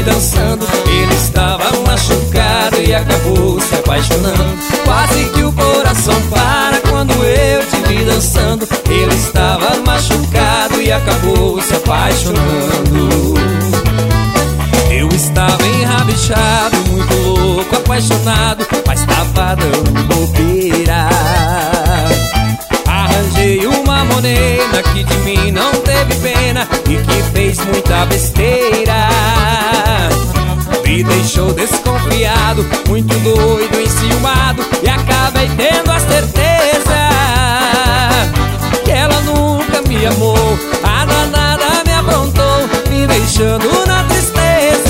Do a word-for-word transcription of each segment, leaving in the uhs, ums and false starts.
vi dançando, ele estava machucado e acabou se apaixonando. Quase que o coração para quando eu te vi dançando, ele estava machucado e acabou se apaixonando. Eu estava enrabixado, muito louco, apaixonado, mas tava dando bobeira. Arranjei uma morena que de mim não teve pena e que fez muita besteira. Me deixou desconfiado, muito doido, enciumado, e acabei tendo a certeza que ela nunca me amou. A danada me aprontou, me deixando na tristeza.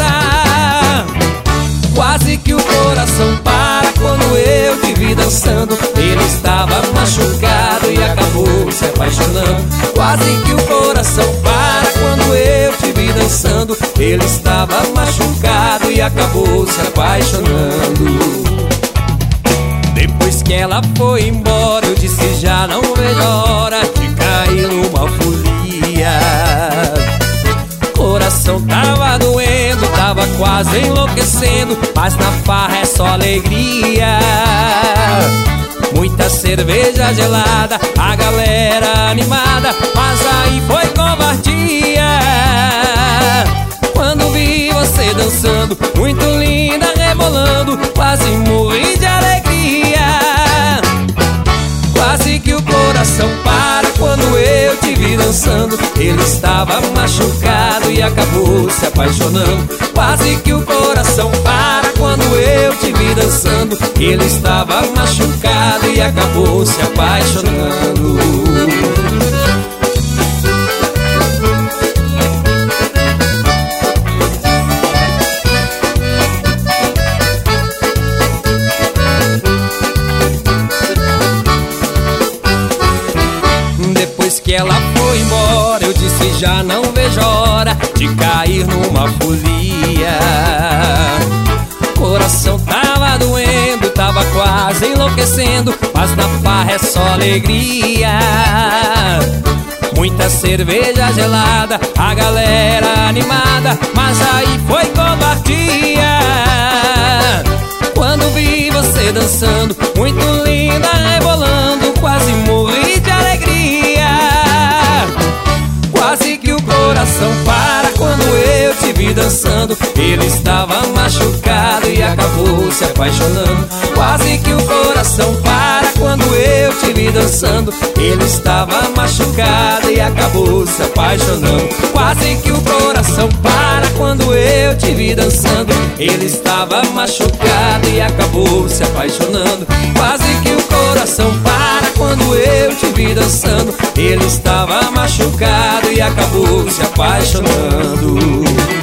Quase que o coração para quando eu te vi dançando, ele estava machucado e acabou se apaixonando. Quase que o coração para quando eu te vi dançando, ele estava machucado e acabou se apaixonando. Depois que ela foi embora, eu disse já não vejo a hora de cair numa folia. Coração tava doendo, tava quase enlouquecendo, mas na farra é só alegria. Muita cerveja gelada, a galera animada, mas aí foi covardia. Quando vi você dançando, muito linda, rebolando, quase morri de alegria. Quase que o coração para quando eu te vi dançando, ele estava machucado e acabou se apaixonando. Quase que o coração para quando eu te vi dançando, ele estava machucado e acabou se apaixonando. Depois que ela foi embora, eu disse já não vejo a hora de cair numa folia. Coração tava doendo, tava quase enlouquecendo, mas na farra é só alegria. Muita cerveja gelada, a galera animada, mas aí foi covardia. Quando vi você dançando, muito linda, rebolando, quase morri de alegria. Quase que o coração para quando eu te vi dançando, ele estava machucado e acabou se apaixonando. Quase que o coração para quando eu te vi dançando, ele estava machucado e acabou se apaixonando. Quase que o coração para quando eu te vi dançando, ele estava machucado e acabou se apaixonando. Quase que o coração para quando eu te vi dançando, ele estava machucado e acabou se apaixonando.